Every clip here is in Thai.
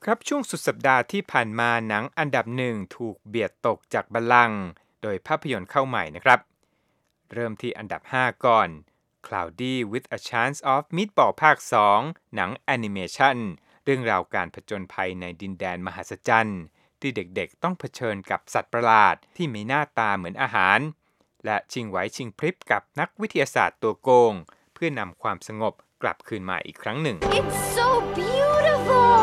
ครับช่วงสุดสัปดาห์ที่ผ่านมาหนังอันดับหนึ่งถูกเบียดตกจากบัลลังก์โดยภาพยนตร์เข้าใหม่นะครับเริ่มที่อันดับ5ก่อน Cloudy with a Chance of Meatball ภาค2หนังแอนิเมชันเรื่องราวการผจญภัยในดินแดนมหัศจรรย์ที่เด็กๆต้องเผชิญกับสัตว์ประหลาดที่มีหน้าตาเหมือนอาหารและชิงไหวชิงพริบกับนักวิทยาศาสตร์ตัวโกงเพื่อนำความสงบกลับคืนมาอีกครั้งหนึ่ง It's so beautiful!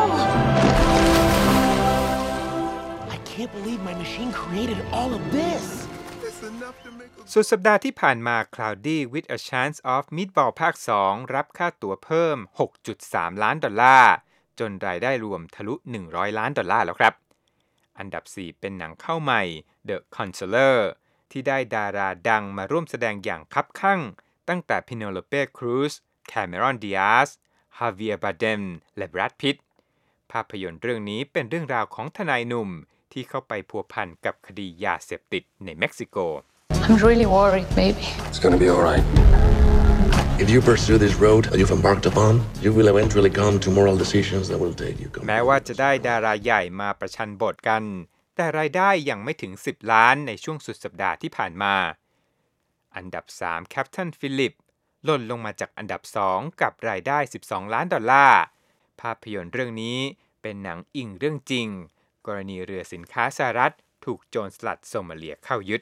I can't believe my machine created all of this! สุดสัปดาห์ที่ผ่านมา Cloudy with a Chance of Meatball ภาค2รับค่าตั๋วเพิ่ม 6.3 ล้านดอลลาร์จนรายได้รวมทะลุ100ล้านดอลลาร์แล้วครับอันดับ4เป็นหนังเข้าใหม่ The Counselor ที่ได้ดาราดังมาร่วมแสดงอย่างคับคั่งตั้งแต่ Penelope Cruz Cameron Diaz Javier Bardem และ Brad Pitt ภาพยนตร์เรื่องนี้เป็นเรื่องราวของทนายหนุ่มที่เข้าไปพัวพันกับคดียาเสพติดในเม็กซิโก I'm really worried, baby. It's gonna be all right. If you pursue this road that you've embarked upon, you will eventually come to moral decisions that will take you. แม้ว่าจะได้ดาราใหญ่มาประชันบทกันแต่รายได้ยังไม่ถึง10ล้านในช่วงสุดสัปดาห์ที่ผ่านมาอันดับ3 Captain Phillip หล่นลงมาจากอันดับ2กับรายได้12ล้านดอลลาร์ภาพยนตร์เรื่องนี้เป็นหนังอิงเรื่องจริงกรณีเรือสินค้าสหรัฐถูกโจรสลัดโซมาเลียเข้ายึด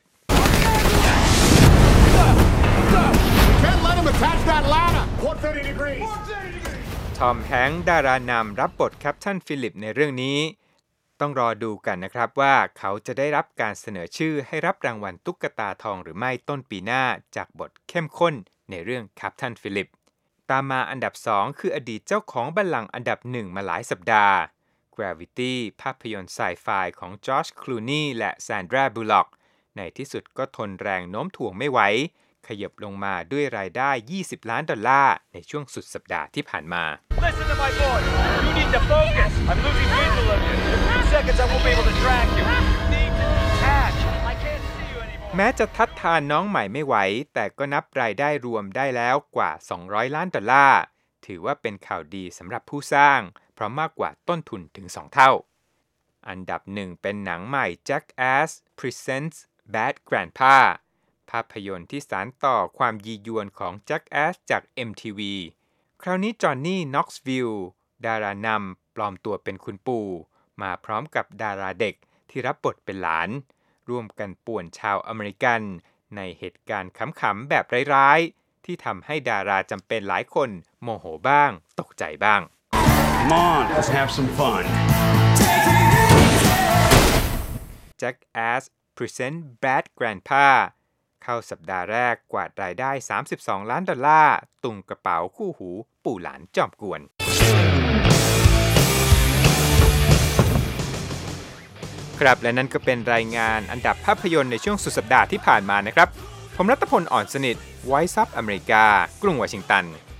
ทอมแฮงค์ดารานำรับบทแคปตันฟิลิปในเรื่องนี้ต้องรอดูกันนะครับว่าเขาจะได้รับการเสนอชื่อให้รับรางวัลตุ๊กตาทองหรือไม่ต้นปีหน้าจากบทเข้มข้นในเรื่องแคปตันฟิลิปตามมาอันดับ2คืออดีตเจ้าของบัลลังก์อันดับ1มาหลายสัปดาห์ Gravity ภาพยนตร์ไซไฟของจอร์จคลูนีและแซนดราบูลล็อกในที่สุดก็ทนแรงโน้มถ่วงไม่ไหวขยับลงมาด้วยรายได้20ล้านดอลลาร์ในช่วงสุดสัปดาห์ที่ผ่านมา Listen to my voice. You need to focus. I'm losing visual of you. In a few seconds, I won't be able to track you. You need to detach. I can't see you anymore. แม้จะทัดทานน้องใหม่ไม่ไหวแต่ก็นับรายได้รวมได้แล้วกว่า200ล้านดอลลาร์ถือว่าเป็นข่าวดีสำหรับผู้สร้างเพราะมากกว่าต้นทุนถึง2เท่าอันดับ1เป็นหนังใหม่ Jackass Presents Bad Grandpa ภาพยนตร์ที่สานต่อความยียวนของ Jackass จาก MTV คราวนี้จอห์นนี่น็อกซ์วิลล์ดารานำปลอมตัวเป็นคุณปู่มาพร้อมกับดาราเด็กที่รับบทเป็นหลานร่วมกันป่วนชาวอเมริกันในเหตุการณ์ขำๆแบบร้ายๆที่ทำให้ดาราจำเป็นหลายคนโมโหบ้างตกใจบ้าง Come on, let's have some fun. Jackass Presents Bad Grandpa เข้าสัปดาห์แรกกวาดรายได้32ล้านดอลลาร์ตุงกระเป๋าคู่หูปู่หลานจอมกวนครับและนั่นก็เป็นรายงานอันดับภาพยนตร์ในช่วงสุดสัปดาห์ที่ผ่านมานะครับผมรัตพล อ่อนสนิท Voice of America กรุงวอชิงตัน